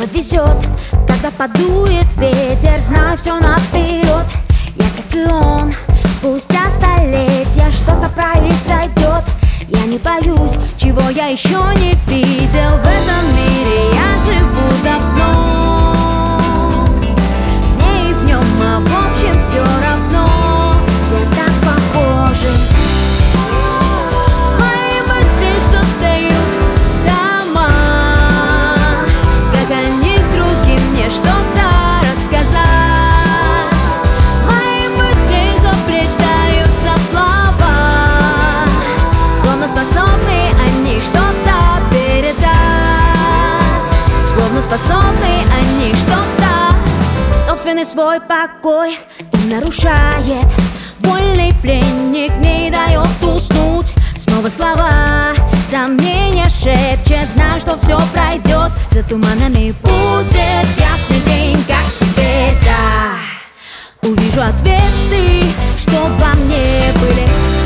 везет, когда подует ветер, знаю все наперед. Я, как и он, спустя столетия что-то произойдет. Я не боюсь, чего я еще не видел. В этом мире я живу давно, в ней и в нем, а в общем все равно. Все так похожи. Мои мысли создают дома, как о них другим мне что-то рассказать. Мои мысли заплетаются в слова, словно способны они что-то передать. Словно способны они что-то. Собственный свой покой им нарушает. Вольный пленник не дает уснуть. Снова слова, сомнения шепчет. Знаю, что все пройдет, за туманами будет ясный день, как теперь, да. Увижу ответы, что во мне были.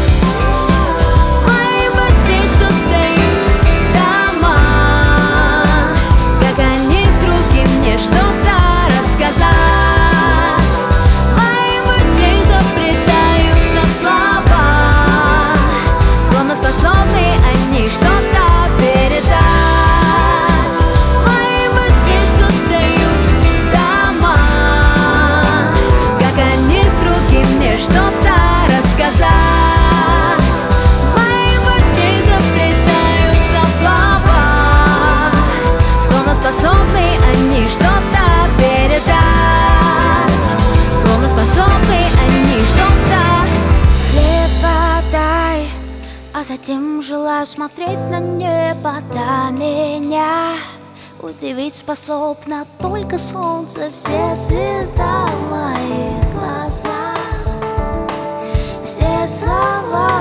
Мои мысли создают дома, как о них другим мне что-то рассказать. Мои мысли заплетаются в слова, словно способны они что-то передать. Мои мысли создают дома, как о них другим мне что-то рассказать. Мои мысли заплетаются в слова, словно способны они что-то передать. Словно способны они что-то. Хлеб подай, а затем желаю смотреть на небо до меня. Удивить способна только солнце, все цвета в моих глазах. Все слова